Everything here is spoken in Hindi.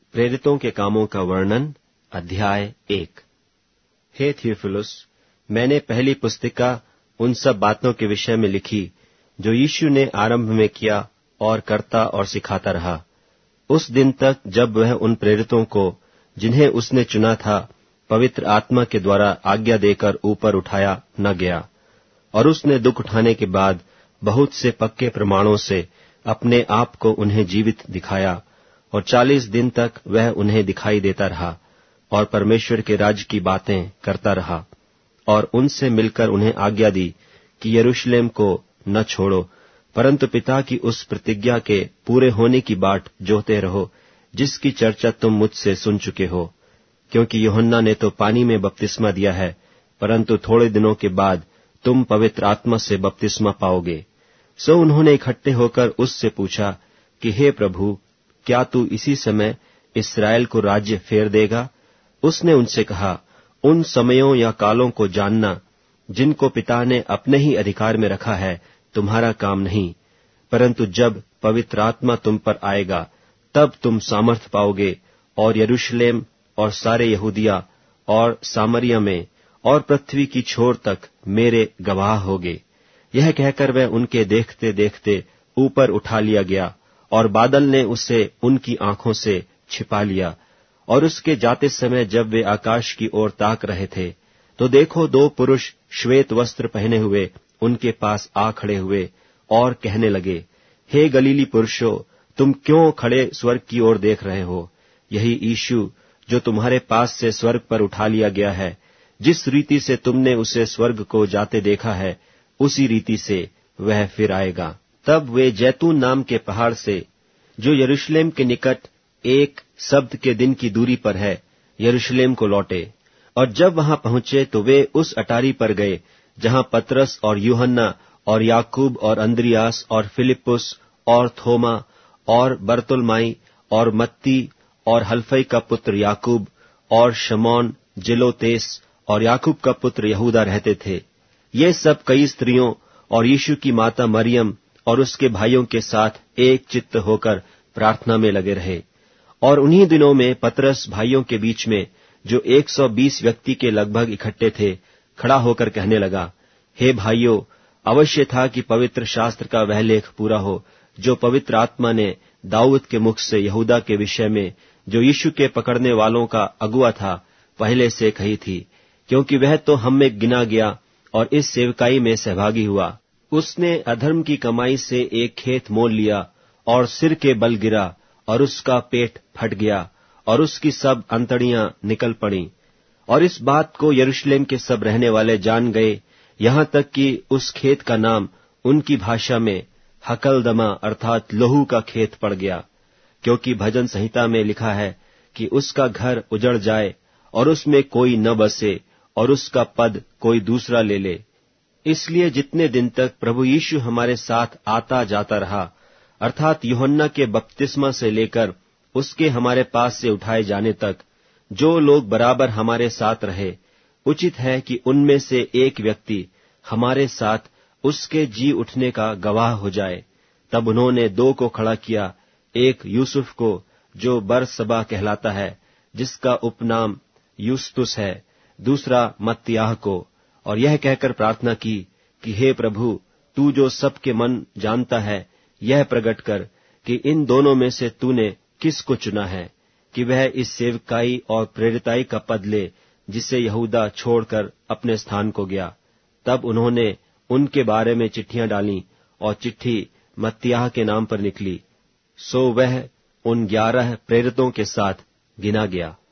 प्रेरितों के कामों का वर्णन, अध्याय 1। हे थियोफिलुस, मैंने पहली पुस्तिका उन सब बातों के विषय में लिखी जो यीशु ने आरंभ में किया और करता और सिखाता रहा, उस दिन तक जब वह उन प्रेरितों को, जिन्हें उसने चुना था, पवित्र आत्मा के द्वारा आज्ञा देकर ऊपर उठाया न गया। और उसने दुख उठाने के बाद बहुत से पक्के प्रमाणों से अपने आप को उन्हें जीवित दिखाया, और 40 दिन तक वह उन्हें दिखाई देता रहा और परमेश्वर के राज्य की बातें करता रहा, और उनसे मिलकर उन्हें आज्ञा दी कि यरूशलेम को न छोड़ो, परंतु पिता की उस प्रतिज्ञा के पूरे होने की बाट जोहते रहो, जिसकी चर्चा तुम मुझसे सुन चुके हो। क्योंकि यूहन्ना ने तो पानी में बपतिस्मा दिया है, परंतु थोड़े दिनों के बाद तुम पवित्र आत्मा से बपतिस्मा पाओगे। सो उन्होंने इकट्ठे होकर उससे पूछा कि हे प्रभु, क्या तू इसी समय इस्राएल को राज्य फेर देगा? उसने उनसे कहा, उन समयों या कालों को जानना जिनको पिता ने अपने ही अधिकार में रखा है तुम्हारा काम नहीं, परंतु जब पवित्र आत्मा तुम पर आएगा तब तुम सामर्थ पाओगे, और यरूशलेम और सारे यहूदिया और सामरिया में और पृथ्वी की छोर तक मेरे गवाह होगे। यह कहकर वह उनके देखते देखते ऊपर उठा लिया गया, और बादल ने उसे उनकी आंखों से छिपा लिया। और उसके जाते समय जब वे आकाश की ओर ताक रहे थे, तो देखो 2 पुरुष श्वेत वस्त्र पहने हुए उनके पास आ खड़े हुए और कहने लगे, हे गलीली पुरुषों, तुम क्यों खड़े स्वर्ग की ओर देख रहे हो? यही यीशु जो तुम्हारे पास से स्वर्ग पर उठा लिया गया है, जिस रीति से तुमने उसे स्वर्ग को जाते देखा है, उसी रीति से वह फिर आएगा। तब वे जैतून नाम के पहाड़ से, जो यरूशलेम के निकट 1 सब्त के दिन की दूरी पर है, यरूशलेम को लौटे। और जब वहां पहुंचे तो वे उस अटारी पर गए जहां पतरस और यूहन्ना और याकूब और अंद्रियास और फिलिप्पुस और थोमा और बरतुल्माई और मत्ती और हल्फई का पुत्र याकूब और शमौन जिलोतेस और याकूब का पुत्र यहूदा रहते थे। ये सब कई स्त्रियों और यीशु की माता मरियम और उसके भाइयों के साथ एक चित्त होकर प्रार्थना में लगे रहे। और उन्हीं दिनों में पतरस भाइयों के बीच में, जो 120 व्यक्ति के लगभग इकट्ठे थे, खड़ा होकर कहने लगा, हे भाइयों, अवश्य था कि पवित्र शास्त्र का वह लेख पूरा हो जो पवित्र आत्मा ने दाऊद के मुख से यहूदा के विषय में, जो यीशु के पकड़ने वालों का अगुआ था, पहले से कही थी। क्योंकि वह तो हम में गिना गया और इस सेवकाई में सहभागी हुआ। उसने अधर्म की कमाई से एक खेत मोल लिया और सिर के बल गिरा, और उसका पेट फट गया और उसकी सब अंतड़ियां निकल पड़ीं। और इस बात को यरूशलेम के सब रहने वाले जान गए, यहाँ तक कि उस खेत का नाम उनकी भाषा में हकलदमा अर्थात लहू का खेत पड़ गया। क्योंकि भजन संहिता में लिखा है कि उसका घर उजड़ जाए और उसमें कोई न बसे, और उसका पद कोई दूसरा ले ले। इसलिए जितने दिन तक प्रभु यीशु हमारे साथ आता जाता रहा, अर्थात यूहन्ना के बपतिस्मा से लेकर उसके हमारे पास से उठाए जाने तक, जो लोग बराबर हमारे साथ रहे, उचित है कि उनमें से एक व्यक्ति हमारे साथ उसके जी उठने का गवाह हो जाए। तब उन्होंने 2 को खड़ा किया, एक यूसुफ को जो बरसबा कहलाता है, जिसका उपनाम यूस्तुस है, दूसरा मत्तियाह को, और यह कहकर प्रार्थना की कि हे प्रभु, तू जो सबके मन जानता है, यह प्रकट कर कि इन दोनों में से तूने किसको चुना है कि वह इस सेवकाई और प्रेरिताई का पद ले, जिसे यहूदा छोड़कर अपने स्थान को गया। तब उन्होंने उनके बारे में चिट्ठियां डालीं, और चिट्ठी मत्तियाह के नाम पर निकली। सो वह उन 11 प्रेरितों के साथ गिना गया।